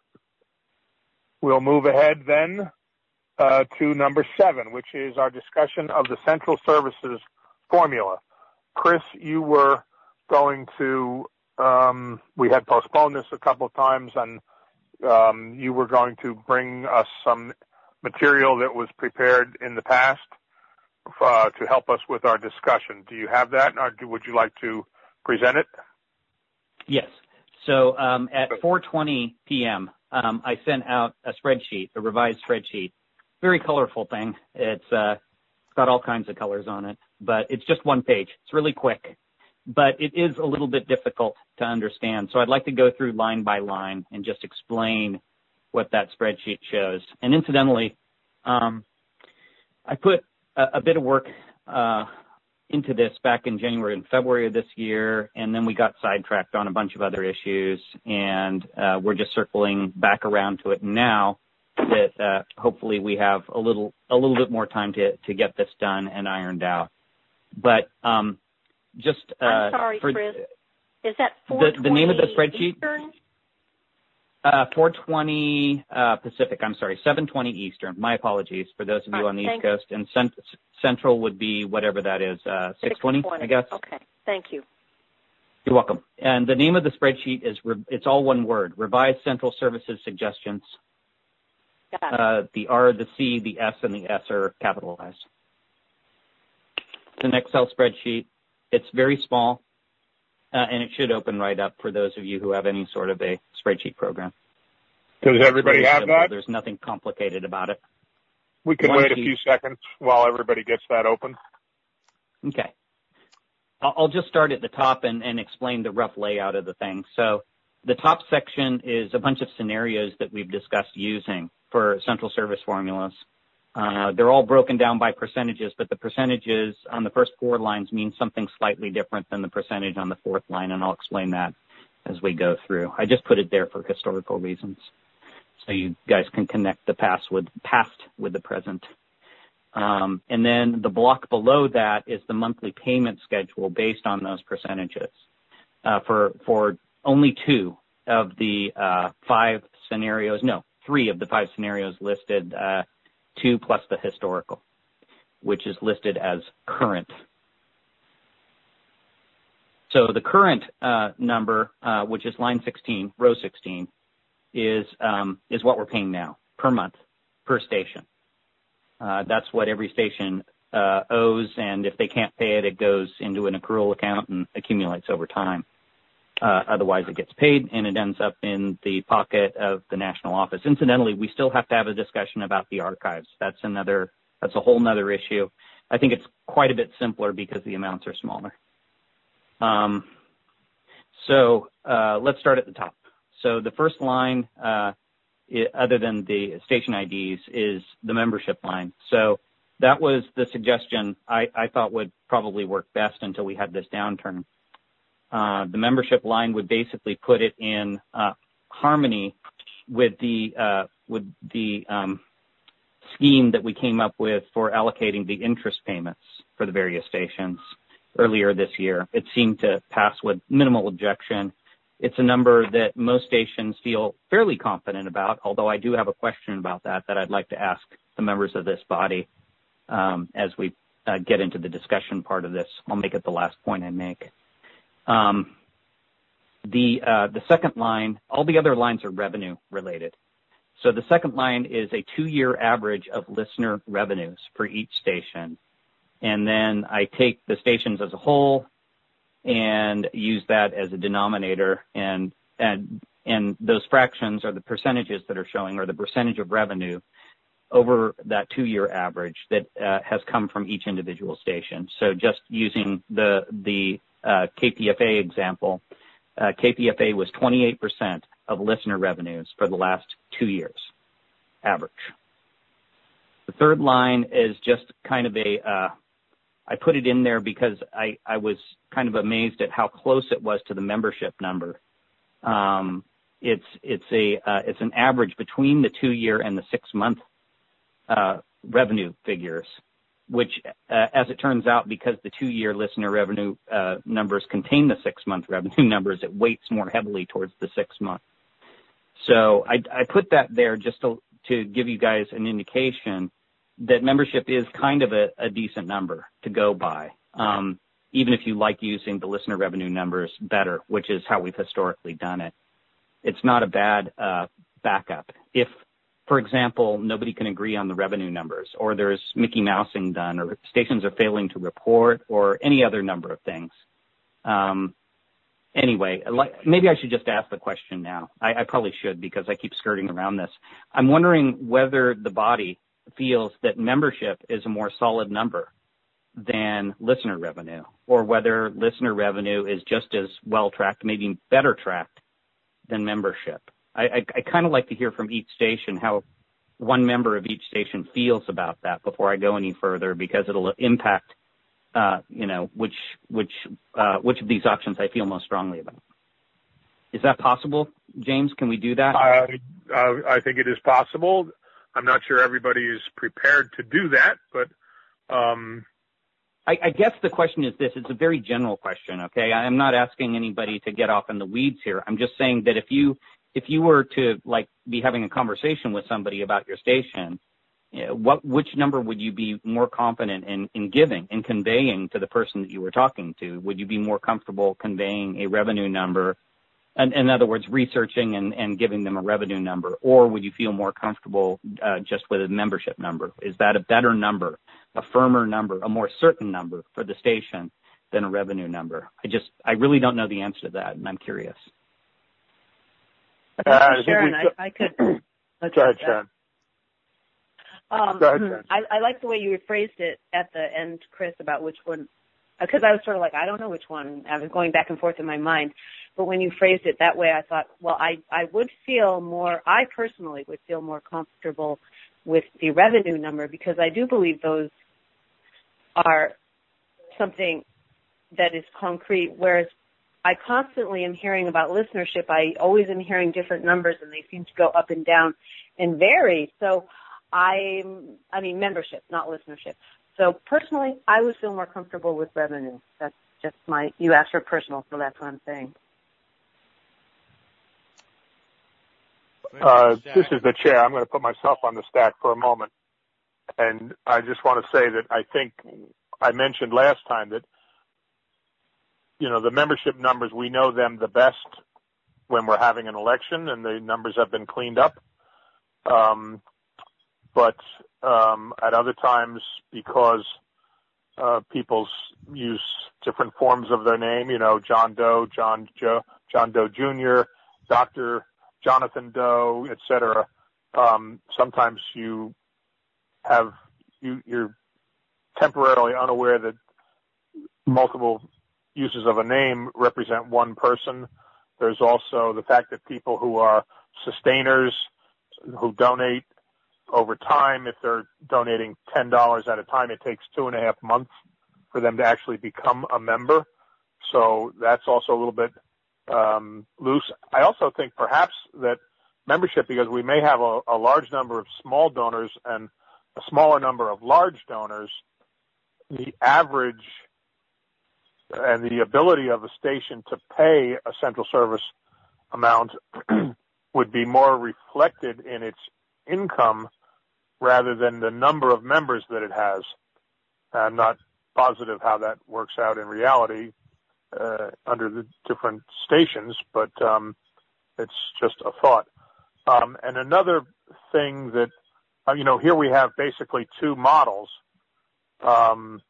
we'll move ahead then uh, to number seven, which is our discussion of the Central Services formula. Chris, you were going to, um, we had postponed this a couple of times, and um, you were going to bring us some material that was prepared in the past uh, to help us with our discussion. Do you have that, or would you like to present it? Yes. So um, at four twenty p.m., um, I sent out a spreadsheet, a revised spreadsheet. Very colorful thing. It's uh, got all kinds of colors on it, but it's just one page. It's really quick, but it is a little bit difficult to understand. So I'd like to go through line by line and just explain what that spreadsheet shows. And incidentally, um, I put a, a bit of work uh, into this back in January and February of this year, and then we got sidetracked on a bunch of other issues, and uh, we're just circling back around to it now that uh, hopefully we have a little a little bit more time to, to get this done and ironed out. But um, just uh, I'm sorry, for, Chris. Is that four twenty the, the name of the spreadsheet? Eastern? Uh, four twenty uh, Pacific. I'm sorry, seven twenty Eastern. My apologies for those of you Right, on the East thank Coast. And cent- Central would be whatever that is, uh, six twenty, I guess. Okay, thank you. You're welcome. And the name of the spreadsheet is, re- it's all one word, Revised Central Services Suggestions. Got it. Uh, the R, the C, the S, and the S are capitalized. It's an Excel spreadsheet. It's very small, uh, and it should open right up for those of you who have any sort of a spreadsheet program. Does everybody have simple. that? There's nothing complicated about it. We can One wait a sheet. few seconds while everybody gets that open. Okay. I'll I'll just start at the top and, and explain the rough layout of the thing. So the top section is a bunch of scenarios that we've discussed using for central service formulas. Uh, they're all broken down by percentages, but the percentages on the first four lines mean something slightly different than the percentage on the fourth line, and I'll explain that as we go through. I just put it there for historical reasons, so you guys can connect the past with past with the present. Um, and then the block below that is the monthly payment schedule based on those percentages uh, for for only two of the uh, five scenarios. No, three of the five scenarios listed. Uh, two plus the historical, which is listed as current. So the current uh, number, uh, which is line sixteen, row sixteen, is um, is what we're paying now per month per station. Uh, that's what every station uh, owes, and if they can't pay it, it goes into an accrual account and accumulates over time. Uh, otherwise, it gets paid, and it ends up in the pocket of the national office. Incidentally, we still have to have a discussion about the archives. That's another. That's a whole nother issue. I think it's quite a bit simpler because the amounts are smaller. Um, so uh, let's start at the top. So the first line, uh, it, other than the station I Ds, is the membership line. So that was the suggestion I, I thought would probably work best until we had this downturn. Uh, the membership line would basically put it in uh, harmony with the uh, with the um, scheme that we came up with for allocating the interest payments for the various stations earlier this year. It seemed to pass with minimal objection. It's a number that most stations feel fairly confident about, although I do have a question about that that I'd like to ask the members of this body um, as we uh, get into the discussion part of this. I'll make it the last point I make. Um, the uh, the second line, all the other lines are revenue related. So the second line is a two-year average of listener revenues for each station. And then I take the stations as a whole and use that as a denominator, and and and those fractions are the percentages that are showing, or the percentage of revenue over that two-year average that uh, has come from each individual station. So just using the the uh, K P F A example, uh, K P F A was twenty-eight percent of listener revenues for the last two years, average. The third line is just kind of a, uh, I put it in there because I, I was kind of amazed at how close it was to the membership number. Um, it's it's a uh, it's an average between the two-year and the six-month uh, revenue figures, which, uh, as it turns out, because the two-year listener revenue uh, numbers contain the six-month revenue numbers, it weights more heavily towards the six-month. So I, I put that there just to, to give you guys an indication that membership is kind of a, a decent number to go by, um, even if you like using the listener revenue numbers better, which is how we've historically done it. It's not a bad uh, backup. If, for example, nobody can agree on the revenue numbers, or there's Mickey Mousing done, or stations are failing to report, or any other number of things. Um, anyway, like, maybe I should just ask the question now. I, I probably should, because I keep skirting around this. I'm wondering whether the body feels that membership is a more solid number than listener revenue, or whether listener revenue is just as well tracked, maybe better tracked than membership. I, I, I kind of like to hear from each station how one member of each station feels about that before I go any further, because it'll impact, uh, you know, which which uh, which of these options I feel most strongly about. Is that possible, James? Can we do that? Uh, uh, I think it is possible. I'm not sure everybody is prepared to do that, but um, I, I guess the question is this. It's a very general question, okay? I'm not asking anybody to get off in the weeds here. I'm just saying that if you if you were to, like, be having a conversation with somebody about your station, you know, what which number would you be more confident in, in giving, in conveying to the person that you were talking to? Would you be more comfortable conveying a revenue number, in, in other words, researching and, and giving them a revenue number, or would you feel more comfortable uh, just with a membership number? Is that a better number, a firmer number, a more certain number for the station than a revenue number? I just, I really don't know the answer to that, and I'm curious. Uh, Sharon, I, I could. Go ahead, Sharon. Um, Go ahead, Sharon. I, I like the way you phrased it at the end, Chris, about which one, because I was sort of like, I don't know which one. I was going back and forth in my mind. But when you phrased it that way, I thought, well, I, I would feel more, I personally would feel more comfortable with the revenue number, because I do believe those are something that is concrete, whereas I constantly am hearing about listenership. I always am hearing different numbers, and they seem to go up and down and vary. So I'm, I mean, membership, not listenership. So personally, I would feel more comfortable with revenue. That's just my, you asked for personal, so that's what I'm saying. Uh, this is the chair. I'm going to put myself on the stack for a moment. And I just want to say that I think I mentioned last time that, you know, the membership numbers, we know them the best when we're having an election, and the numbers have been cleaned up. Um, but um, at other times, because uh, people use different forms of their name, you know, John Doe, John Joe, John Doe Junior, Doctor Jonathan Doe, et cetera. Um, sometimes you have you, you're temporarily unaware that multiple uses of a name represent one person. There's also the fact that people who are sustainers, who donate over time, if they're donating ten dollars at a time, it takes two and a half months for them to actually become a member. So that's also a little bit um, loose. I also think perhaps that membership, because we may have a, a large number of small donors and a smaller number of large donors, the average and the ability of a station to pay a central service amount would be more reflected in its income rather than the number of members that it has. I'm not positive how that works out in reality uh, under the different stations, but um, it's just a thought. Um, and another thing that, uh, you know, here we have basically two models, um,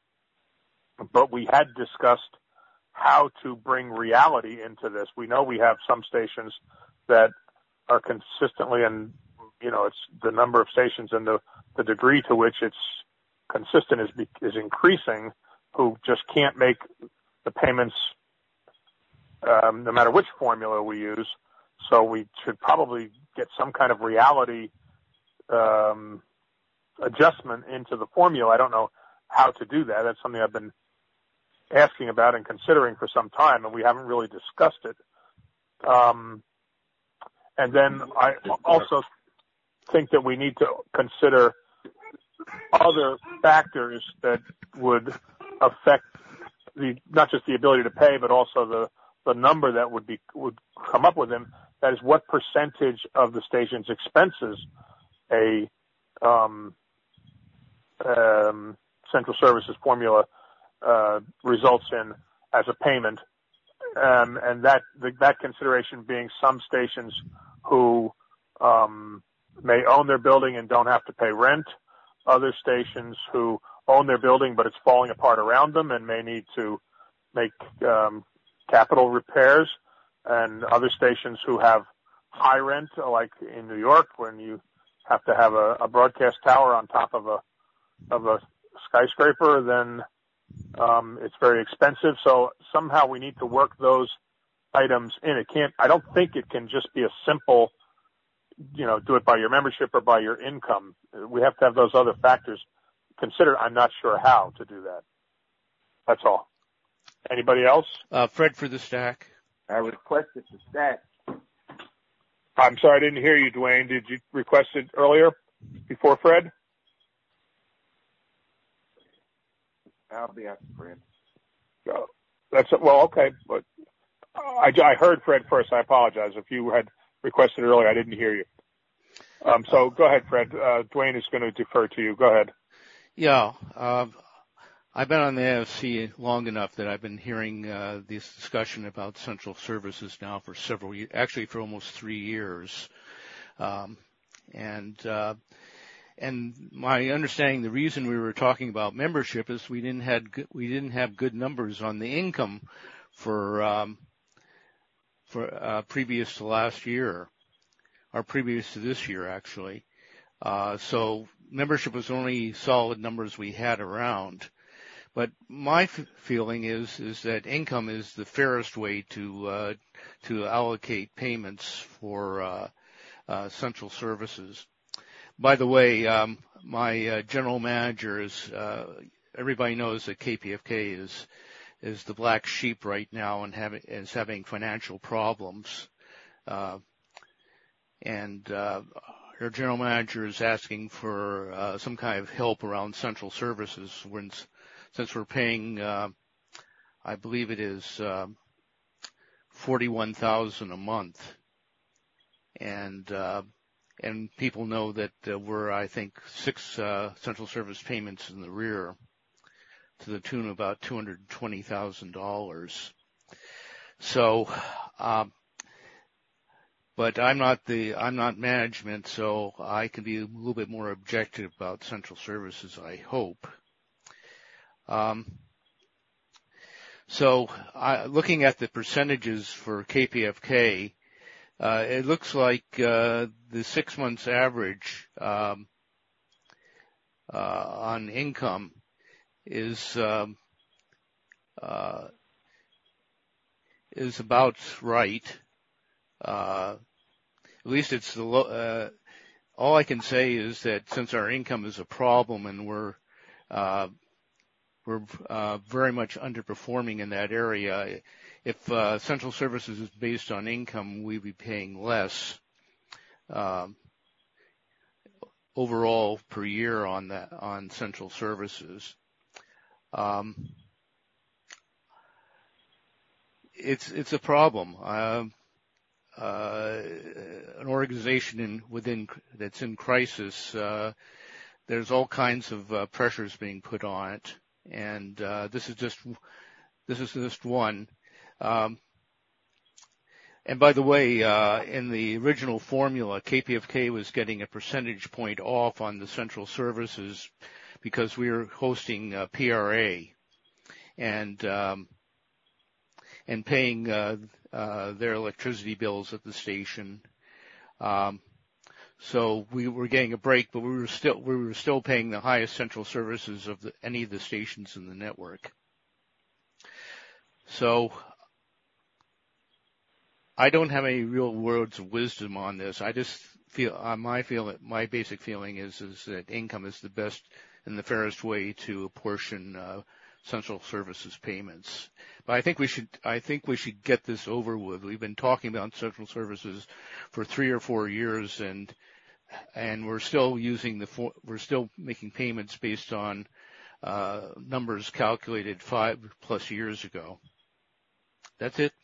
but we had discussed how to bring reality into this. We know we have some stations that are consistently, and, you know, it's the number of stations and the, the degree to which it's consistent is, is increasing, who just can't make the payments um, no matter which formula we use. So we should probably get some kind of reality um, adjustment into the formula. I don't know how to do that. That's something I've been asking about and considering for some time, and we haven't really discussed it. Um, and then I also think that we need to consider other factors that would affect the not just the ability to pay, but also the the number that would be would come up with them. That is, what percentage of the station's expenses a um, um, central services formula uh, results in as a payment, um, and that the, that consideration being some stations who um, may own their building and don't have to pay rent, other stations who own their building but it's falling apart around them and may need to make um, capital repairs, and other stations who have high rent, like in New York, when you have to have a, a broadcast tower on top of a of a skyscraper, then um, it's very expensive. So somehow we need to work those items in. It can't. I don't think it can just be a simple, you know, do it by your membership or by your income. We have to have those other factors considered. I'm not sure how to do that. That's all. Anybody else? Uh, Fred for the stack. I requested the stack. I'm sorry, I didn't hear you, Dwayne. Did you request it earlier before Fred? I'll be after Fred. No, that's well, okay, but I, I heard Fred first. I apologize if you had requested earlier. I didn't hear you. Um, so go ahead, Fred. Uh, Dwayne is going to defer to you. Go ahead. Yeah, uh, I've been on the A F C long enough that I've been hearing uh, this discussion about central services now for several years, actually for almost three years. Um, and uh, and my understanding, the reason we were talking about membership is we didn't had good, we didn't have good numbers on the income for um, for uh, previous to last year, or previous to this year actually. Uh, so membership was only solid numbers we had around. But my f- feeling is is that income is the fairest way to uh, to allocate payments for uh, uh, central services. By the way, um, my uh, general manager is. Uh, everybody knows that K P F K is is the black sheep right now and having is having financial problems, uh, and uh, our general manager is asking for uh, some kind of help around central services when. Since we're paying, uh, I believe it is uh, forty-one thousand dollars a month, and uh, and people know that uh, we're, I think, six uh, central service payments in the rear, to the tune of about two hundred twenty thousand dollars. So, um, but I'm not the I'm not management, so I can be a little bit more objective about central services, I hope. Um, so uh, looking at the percentages for K P F K, uh, it looks like uh, the six months average um, uh, on income is um, uh, is about right. Uh, at least it's the low, uh, all I can say is that since our income is a problem and we're uh, we're uh, very much underperforming in that area, if uh, central services is based on income, we'd be paying less um, overall per year on that on central services. Um, it's it's a problem. Uh, uh, an organization in, within that's in crisis, uh, there's all kinds of uh, pressures being put on it, and uh, this is just this is just one. Um, and by the way, uh, in the original formula, K P F K was getting a percentage point off on the central services because we were hosting uh, P R A and um, and paying uh, uh, their electricity bills at the station. Um, so we were getting a break, but we were still we were still paying the highest central services of the, any of the stations in the network. So I don't have any real words of wisdom on this. I just feel uh, my feel my basic feeling is is that income is the best and the fairest way to apportion uh, central services payments. But I think we should I think we should get this over with. We've been talking about central services for three or four years, and and we're still using the we're still making payments based on uh, numbers calculated five plus years ago. That's it.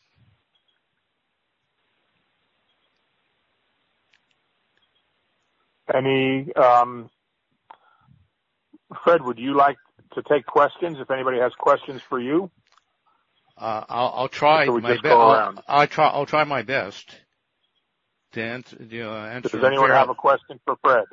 Any, um, Fred, would you like to take questions if anybody has questions for you? Uh, I'll, I'll try my best. I'll, I'll try. I'll try my best to answer. You know, answer Does anyone have a question for Fred?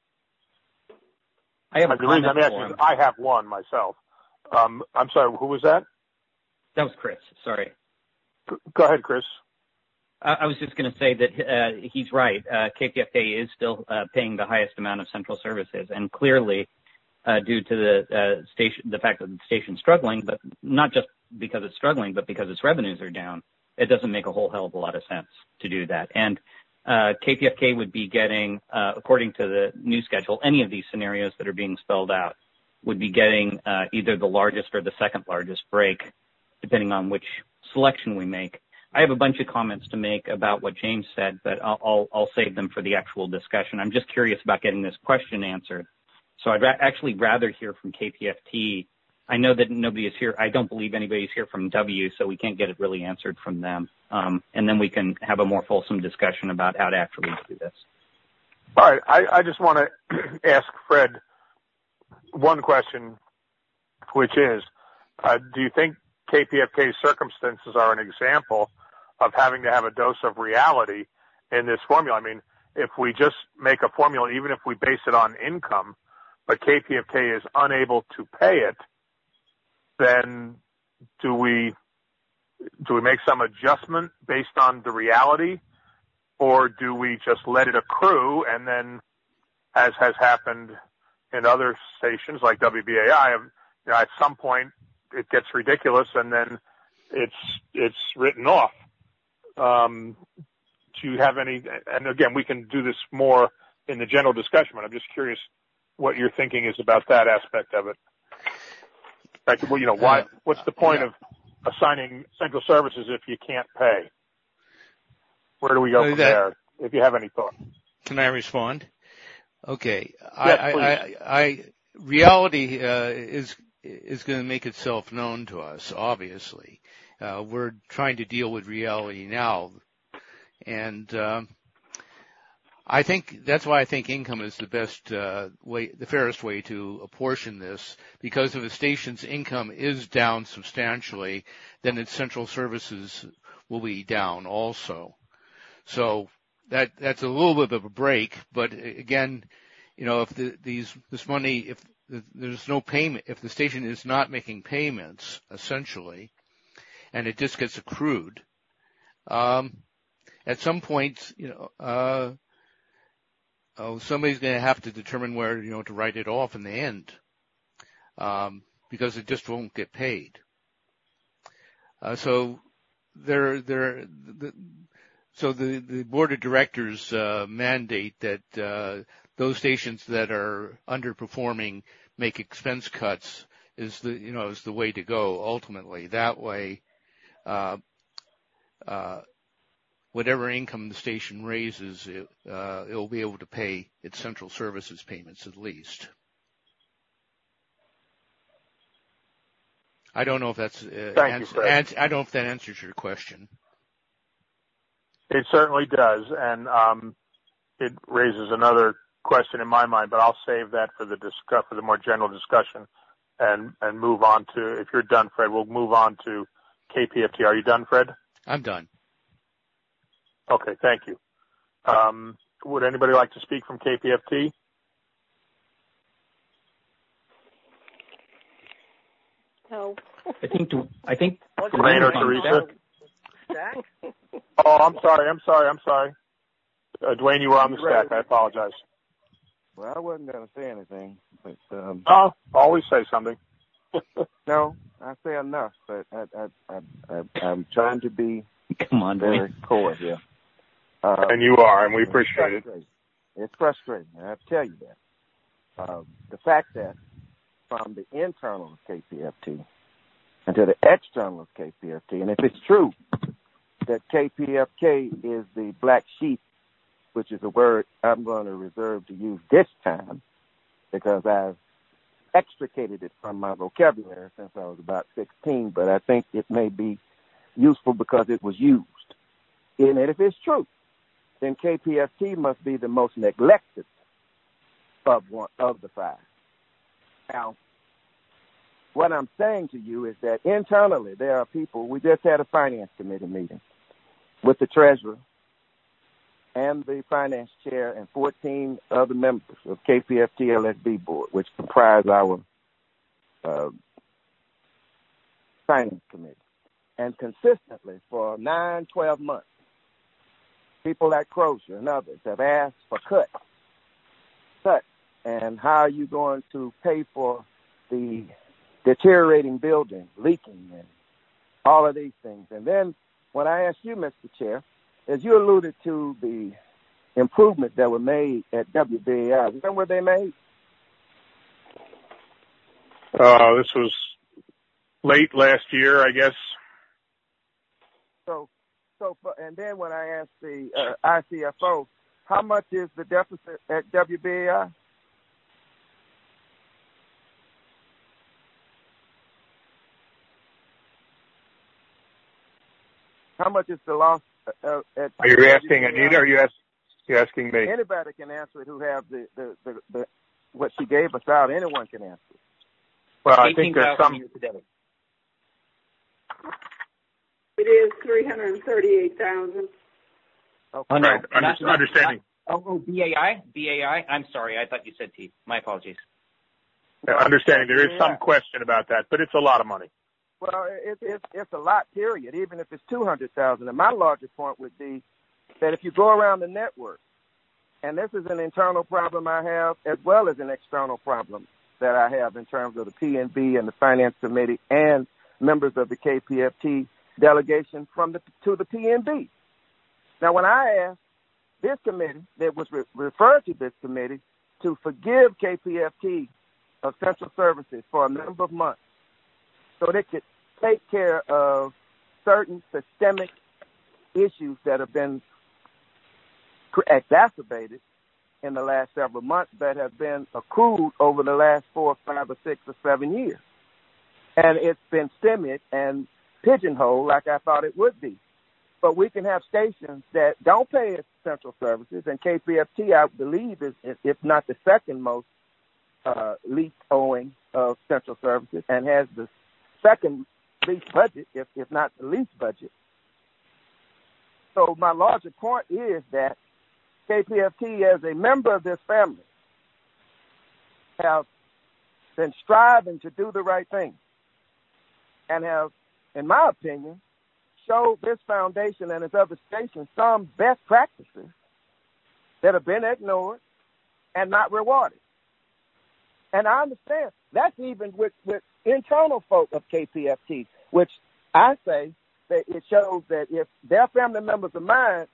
I have a the reason I'm asking is I have one myself. Um, I'm sorry. Who was that? That was Chris. Sorry. Go ahead, Chris. I was just going to say that uh, he's right. Uh, K P F K is still uh, paying the highest amount of central services, and clearly, uh, due to the uh, station, the fact that the station's struggling, but not just because it's struggling, but because its revenues are down, it doesn't make a whole hell of a lot of sense to do that. And uh, K P F K would be getting, uh, according to the new schedule, any of these scenarios that are being spelled out would be getting uh, either the largest or the second largest break, depending on which selection we make. I have a bunch of comments to make about what James said, but I'll, I'll, I'll save them for the actual discussion. I'm just curious about getting this question answered. So I'd ra- actually rather hear from K P F T. I know that nobody is here. I don't believe anybody's here from W, so we can't get it really answered from them. Um, and then we can have a more fulsome discussion about how to actually do this. All right. I, I just want to ask Fred one question, which is, uh, do you think K P F K's circumstances are an example of having to have a dose of reality in this formula? I mean, if we just make a formula, even if we base it on income, but K P F K is unable to pay it, then do we do we make some adjustment based on the reality, or do we just let it accrue and then, as has happened in other stations like W B A I, you know, at some point it gets ridiculous and then it's it's written off? Um, do you have any? And again, we can do this more in the general discussion, but I'm just curious what your thinking is about that aspect of it. Like, well, you know, why? What's the point yeah. of assigning central services if you can't pay? Where do we go from that, there? If you have any thoughts. Can I respond? Okay. Yes, I, I, I, I, reality uh, is is going to make itself known to us. Obviously, uh, we're trying to deal with reality now, and um, I think that's why I think income is the best uh, way, the fairest way to apportion this, because if a station's income is down substantially, then its central services will be down also. So that that's a little bit of a break, but again, you know, if the, these this money, if the, there's no payment, if the station is not making payments essentially, and it just gets accrued, um, at some point, you know. Uh, Oh, somebody's going to have to determine where, you know, to write it off in the end, um, because it just won't get paid. Uh, so there, there, the, So the, the board of directors uh, mandate that uh, those stations that are underperforming make expense cuts is the you know is the way to go ultimately. That way, uh, uh, whatever income the station raises, it, uh, it'll be able to pay its central services payments at least. I don't know if that's uh, Thank ans- you, Fred. ans- I don't know if that answers your question. It certainly does, and um, it raises another question in my mind, but I'll save that for the discuss for the more general discussion, and and move on to. If you're done, Fred, we'll move on to K P F T. Are you done, Fred? I'm done. Okay, thank you. Um, would anybody like to speak from K P F T? No. I think I think Dwayne or Teresa. Oh, I'm sorry. I'm sorry. I'm sorry. Uh, Dwayne, you were on the stack. I apologize. Well, I wasn't going to say anything, but um, oh, always say something. no, I say enough. But I, I, I, I, I'm trying to be come on, very core here. Uh, and you are, and we appreciate it. It's frustrating. I have to tell you that. Uh, the fact that from the internal of K P F T and to the external of K P F T, and if it's true that K P F K is the black sheep, which is a word I'm going to reserve to use this time because I've extricated it from my vocabulary since I was about sixteen, but I think it may be useful because it was used. And if it's true, then K P F T must be the most neglected of one of the five. Now, what I'm saying to you is that internally there are people. We just had a finance committee meeting with the treasurer and the finance chair and fourteen other members of K P F T L S B board, which comprise our uh, finance committee. And consistently for nine, twelve months, people like Crozier and others have asked for cuts. Cuts. And how are you going to pay for the deteriorating building, leaking, and all of these things? And then when I asked you, Mister Chair, as you alluded to the improvements that were made at W B A I, when were they made? Uh, this was late last year, I guess. So, so, and then when I asked the uh, I C F O, how much is the deficit at W B A I? How much is the loss uh, at? Are you asking Anita? Or are you, ask, you asking me? Anybody can answer it who have the, the, the, the what she gave us out. Anyone can answer it. Well, I think there's some. It is three hundred thirty-eight thousand. Oh, no. Right. Under, not, understanding. Not, oh, B A I? B A I? I'm sorry. I thought you said T. My apologies. Uh, understanding. There is yeah. some question about that, but it's a lot of money. Well, it, it, it's a lot, period, even if it's two hundred thousand. And my larger point would be that if you go around the network, and this is an internal problem I have as well as an external problem that I have in terms of the P N B and the Finance Committee and members of the K P F T delegation from the to the P N B. Now, when I asked this committee that was re- referred to this committee to forgive K P F T of Central Services for a number of months so they could take care of certain systemic issues that have been exacerbated in the last several months that have been accrued over the last four, five, or six, or seven years. And it's been stymied and pigeonholed like I thought it would be. But we can have stations that don't pay its central services, and K P F T, I believe, is, if not the second most uh, least owing of central services and has the second least budget, if, if not the least budget. So my larger point is that K P F T, as a member of this family, have been striving to do the right thing and have, in my opinion, showed this foundation and its other stations some best practices that have been ignored and not rewarded. And I understand that's even with, with internal folk of K P F T, which I say that it shows that if their family members of mine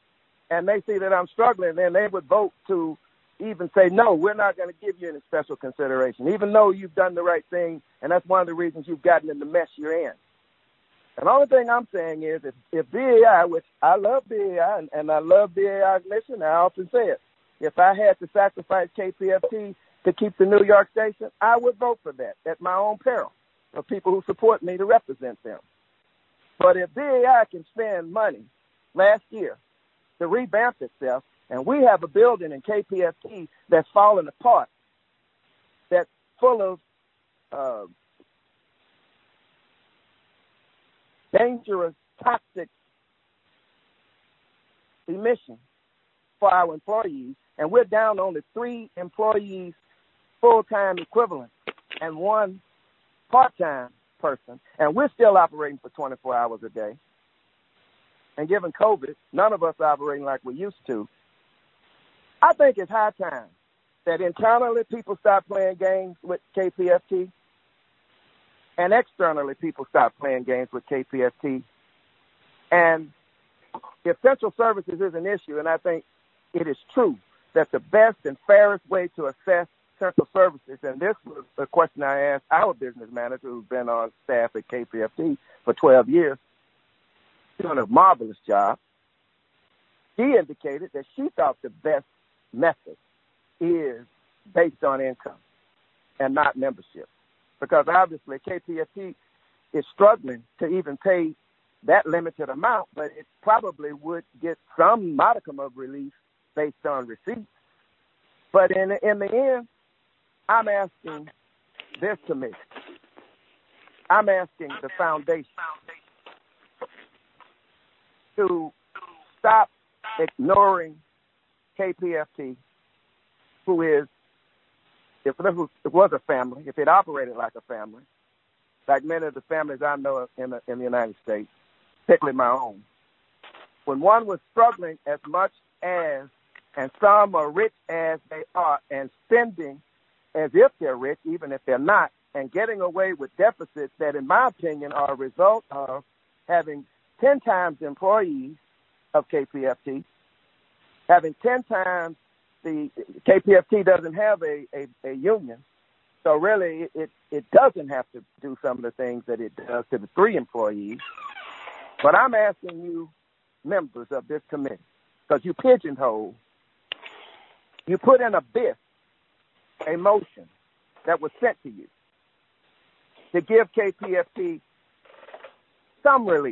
and they see that I'm struggling, then they would vote to even say, no, we're not going to give you any special consideration, even though you've done the right thing, and that's one of the reasons you've gotten in the mess you're in. And the only thing I'm saying is if, if B A I, which I love B A I, and, and I love B A I's mission, I often say it, if I had to sacrifice K P F T to keep the New York station, I would vote for that at my own peril of people who support me to represent them. But if B A I can spend money last year to revamp itself, and we have a building in K P F T that's falling apart, that's full of uh, dangerous, toxic emissions for our employees, and we're down only three employees full-time equivalent and one part-time person, and we're still operating for twenty-four hours a day. And given COVID, none of us are operating like we used to. I think it's high time that internally people start playing games with K P F T, and externally people start playing games with K P F T. And if central services is an issue, and I think it is true that the best and fairest way to assess central services, and this was a question I asked our business manager who's been on staff at K P F T for twelve years, doing a marvelous job. She indicated that she thought the best method is based on income and not membership, because obviously K P F T is struggling to even pay that limited amount, but it probably would get some modicum of relief based on receipts. But in, in the end, I'm asking this committee, I'm asking the foundation to stop ignoring K P F T, who is, if it was a family, if it operated like a family, like many of the families I know in the, in the United States, particularly my own, when one was struggling as much as, and some are rich as they are, and spending as if they're rich, even if they're not, and getting away with deficits that, in my opinion, are a result of having ten times the employees of K P F T, having ten times the K P F T doesn't have a, a, a union, so really it, it doesn't have to do some of the things that it does to the three employees. But I'm asking you, members of this committee, because you pigeonhole, you put in a B I S, a motion that was sent to you to give K P F T some relief.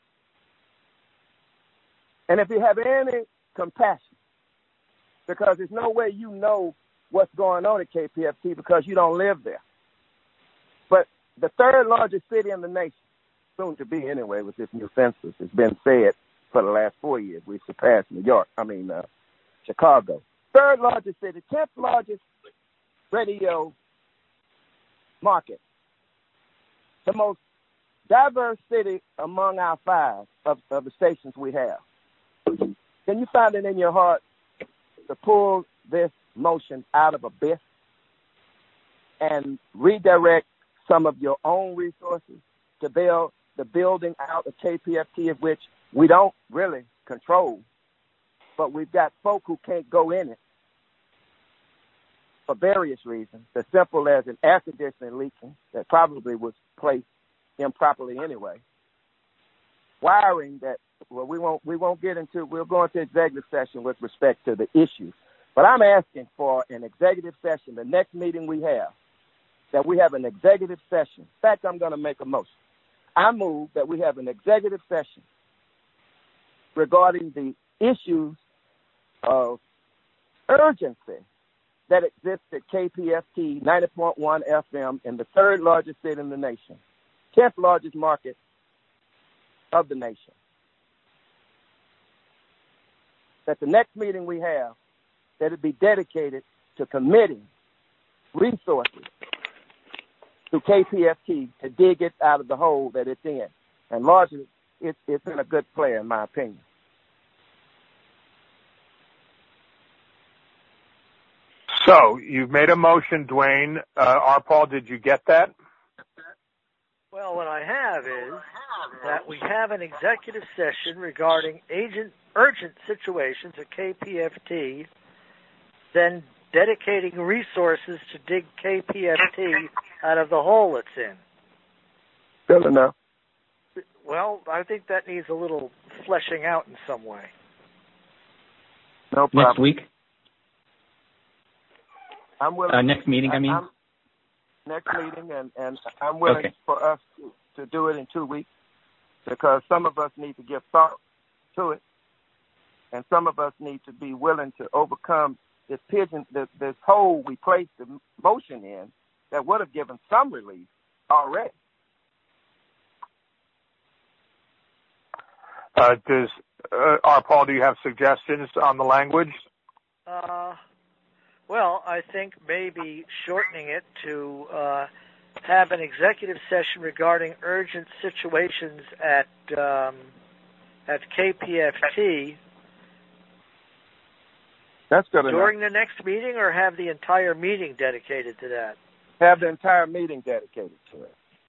And if you have any compassion, because there's no way you know what's going on at K P F T because you don't live there. But the third largest city in the nation, soon to be anyway with this new census, has been said for the last four years. We've surpassed New York, I mean, uh, Chicago. Third largest city, tenth largest radio market. The most diverse city among our five of, of the stations we have. Can you find it in your heart to pull this motion out of a B I S and redirect some of your own resources to build the building out of K P F T, of which we don't really control, but we've got folk who can't go in it for various reasons, as simple as an air conditioning leaking that probably was placed improperly anyway, wiring that, well, we won't we won't get into. We'll go into executive session with respect to the issues. But I'm asking for an executive session, the next meeting we have, that we have an executive session. In fact, I'm going to make a motion. I move that we have an executive session regarding the issues of urgency that exist at K P F T ninety point one F M in the third largest city in the nation, tenth largest market of the nation. That the next meeting we have, that it be dedicated to committing resources to K P F T to dig it out of the hole that it's in. And largely, it's, it's in a good player, in my opinion. So you've made a motion, Dwayne. Uh, R. Paul, did you get that? Well, what I have is that we have an executive session regarding agent, urgent situations at K P F T, then dedicating resources to dig K P F T out of the hole it's in. Still enough. Well, I think that needs a little fleshing out in some way. No problem. Next week? I'm willing. Uh, next meeting, I mean? I'm, next meeting, and, and I'm willing okay. for us to, to do it in two weeks because some of us need to give thought to it, and some of us need to be willing to overcome this pigeon, this, this hole we placed the motion in that would have given some relief already. Uh, does uh, R. Paul, do you have suggestions on the language? Uh, well, I think maybe shortening it to uh, have an executive session regarding urgent situations at um, at K P F T. That's good enough. During the next meeting, or have the entire meeting dedicated to that? Have the entire meeting dedicated to it.